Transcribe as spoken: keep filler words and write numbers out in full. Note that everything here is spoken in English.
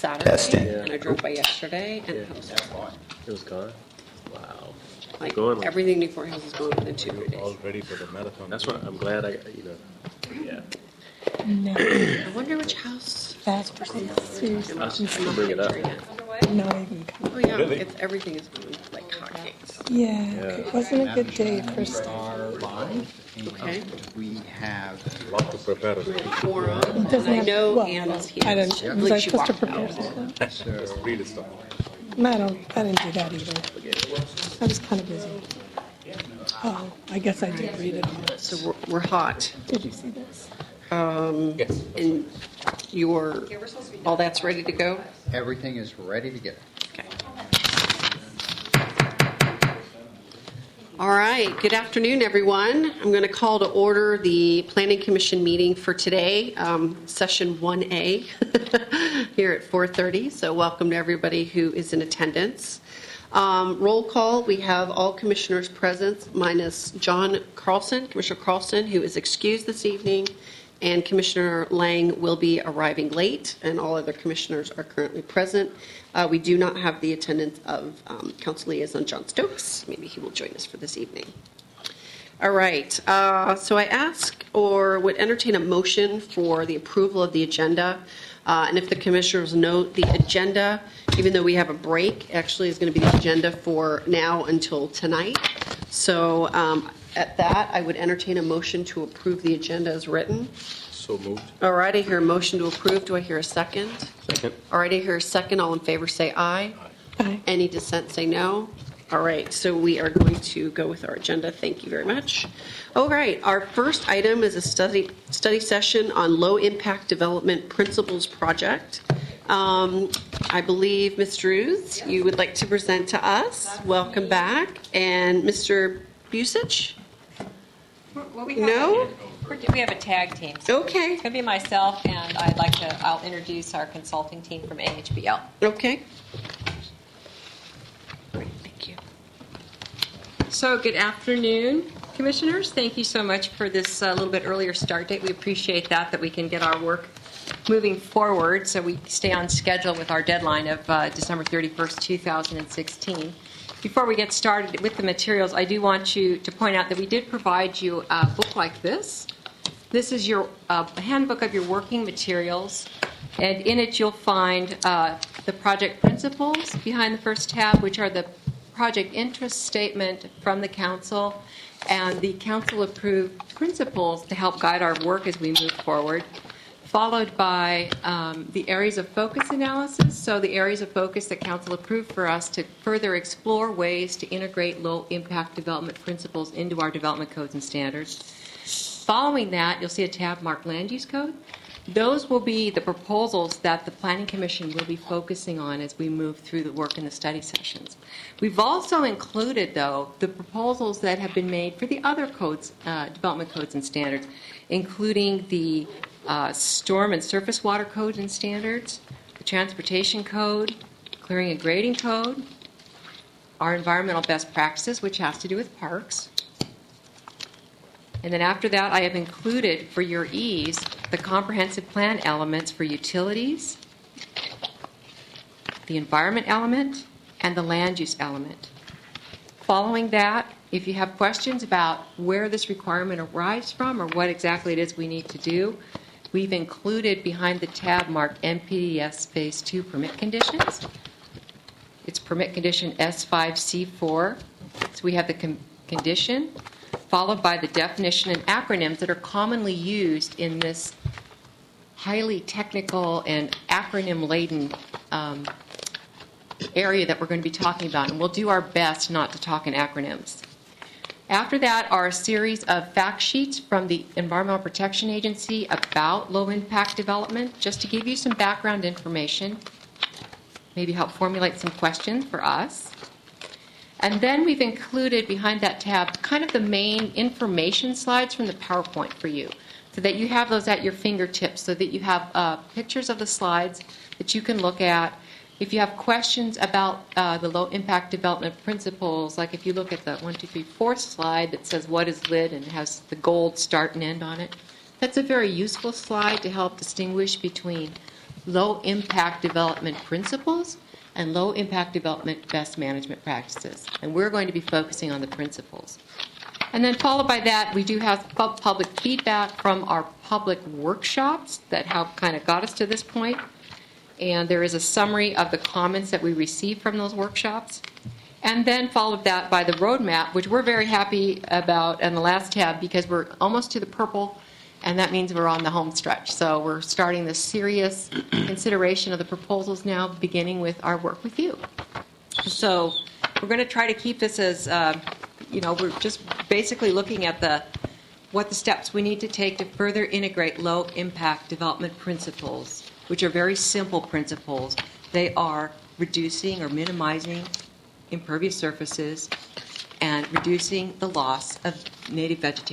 Saturday, Testing. and I drove by yesterday, and Yeah. it was gone. It was gone? Wow. Like, Going. everything Newport Hills is going within two, three All days. ready for the marathon. That's what I'm glad I, you know, yeah. No, I wonder which house. that's seriously I should bring it up. not even. Oh, yeah, Really? it's, everything is going like hotcakes. Yeah, Yeah. it wasn't a good day for stuff. Are live, Okay. and we have A lot to prepare. We have forum, and Doesn't I have- know well, Anna's here. I didn't. I Was believe I she supposed to walked prepare out. that? Just read it stuff. No, I don't. I didn't do that either. I was kind of busy. Oh, I guess I did read it all. So we're, we're hot. Did you see this? Um, and your, all that's ready to go? everything is ready to go. Okay. All right. Good afternoon, everyone. I'm going to call to order the Planning Commission meeting for today, um, session one A, here at four thirty. So welcome to everybody who is in attendance. Um, roll call. We have all commissioners present, minus John Carlson, Commissioner Carlson, who is excused this evening, and Commissioner Lang will be arriving late, and all other commissioners are currently present. Uh, we do not have the attendance of um, Council Liaison John Stokes. Maybe he will join us for this evening. All right. Uh, so I ask or would entertain a motion for the approval of the agenda. Uh, and if the commissioners note, the agenda, even though we have a break, actually is going to be the agenda for now until tonight. So um, at that, I would entertain a motion to approve the agenda as written. So moved. All right, I hear a motion to approve. Do I hear a second? Second. All right, I hear a second. All in favor say aye. Aye. Any dissent say no. All right, so we are going to go with our agenda. Thank you very much. All right, our first item is a study study session on low impact development principles project. Um, I believe, Miz Drews, you would like to present to us. Welcome back. And Mister Busich? Well, we have No? A, we have a tag team. So Okay. it's going to be myself, and I'd like to, I'll introduce our consulting team from A H B L. Okay. Great, thank you. So good afternoon, commissioners. Thank you so much for this uh, little bit earlier start date. We appreciate that, that we can get our work moving forward so we stay on schedule with our deadline of uh, December thirty-first, two thousand sixteen. Before we get started with the materials, I do want you to point out that we did provide you a book like this. This is your uh, handbook of your working materials, and in it you'll find uh, the project principles behind the first tab, which are the project interest statement from the council and the council-approved principles to help guide our work as we move forward, followed by um, the areas of focus analysis. So the areas of focus that council approved for us to further explore ways to integrate low-impact development principles into our development codes and standards. Following that, you'll see a tab marked Land Use Code. Those will be the proposals that the Planning Commission will be focusing on as we move through the work in the study sessions. We've also included, though, the proposals that have been made for the other codes, uh, development codes and standards, including the uh, storm and surface water codes and standards, the transportation code, clearing and grading code, our environmental best practices, which has to do with parks. And then after that, I have included, for your ease, the comprehensive plan elements for utilities, the environment element, and the land use element. Following that, if you have questions about where this requirement arises from or what exactly it is we need to do, we've included behind the tab marked M P D S Phase two permit conditions. It's permit condition S five C four. So we have the con- condition, followed by the definition and acronyms that are commonly used in this highly technical and acronym-laden um, area that we're going to be talking about. And we'll do our best not to talk in acronyms. After that are a series of fact sheets from the Environmental Protection Agency about low-impact development, just to give you some background information, maybe help formulate some questions for us. And then we've included behind that tab kind of the main information slides from the PowerPoint for you, so that you have those at your fingertips, so that you have uh, pictures of the slides that you can look at. If you have questions about uh, the low-impact development principles, like if you look at the one, two, three, fourth slide that says what is lit and has the gold start and end on it, that's a very useful slide to help distinguish between low-impact development principles and low-impact development best management practices. And we're going to be focusing on the principles. And then followed by that, we do have pub- public feedback from our public workshops that have kind of got us to this point. And there is a summary of the comments that we received from those workshops. And then followed that by the roadmap, which we're very happy about in the last tab because we're almost to the purple, and that means we're on the home stretch. So we're starting the serious consideration of the proposals now, beginning with our work with you. So we're going to try to keep this as, uh, you know, we're just basically looking at the what the steps we need to take to further integrate low-impact development principles, which are very simple principles. They are reducing or minimizing impervious surfaces and reducing the loss of native vegetation.